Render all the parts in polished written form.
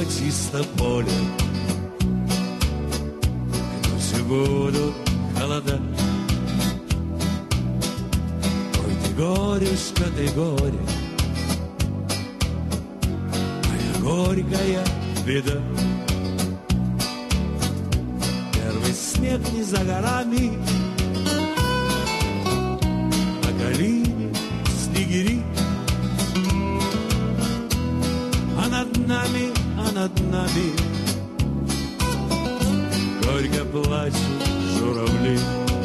золотисто поле. Пусть будут холода. Ой, ты горюшка, ты горе, моя горькая беда. Первый снег не за горами, по калине снегири. А над нами горько плачут журавли.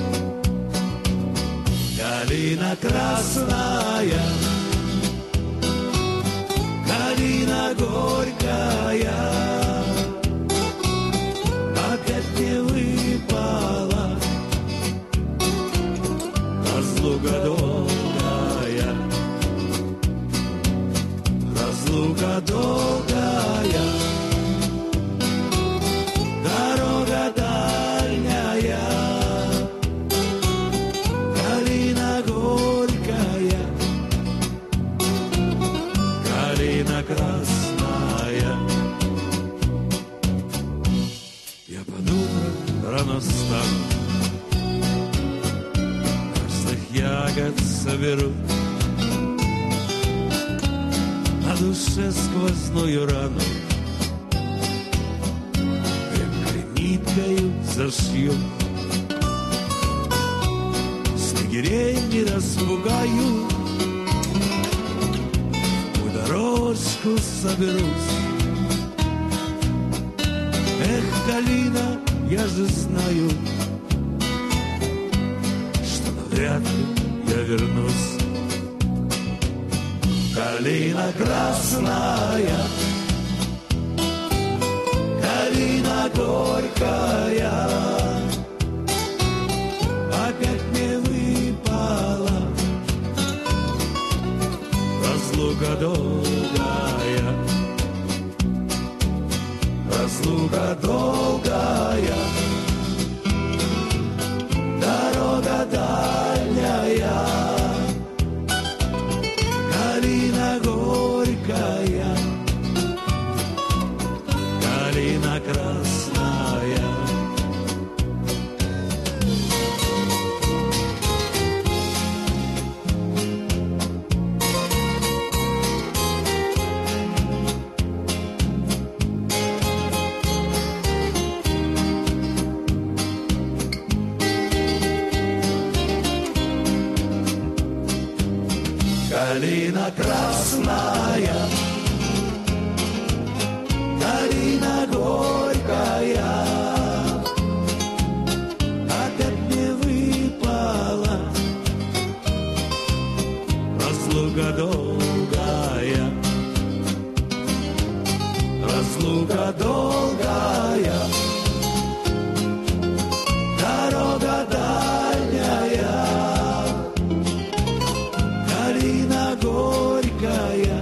Калина красная, калина горькая, опять не выпала разлука долгая, разлука долгая, дорога дальняя. Калина горькая, калина красная. Я под утро рано встану, красных ягод соберу, на душе сквозную рану крепкой ниткою зашью. Снегирей не распугаю, у дорожку соберусь. Эх, калина, я же знаю, что навряд ли я вернусь. Калина красная, калина горькая, опять не выпала разлука долгая, разлука долгая, дорога дальняя. Калина горькая, калина красная. Калина красная, калина горькая, опять не выпала разлука долгая, разлука долгая, дорога дальняя. Калина горькая,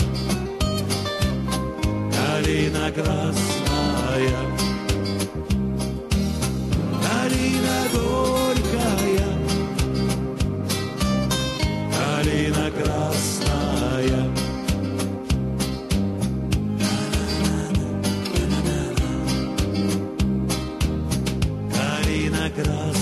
калина красная. Калина горькая, калина красная. Калина красная.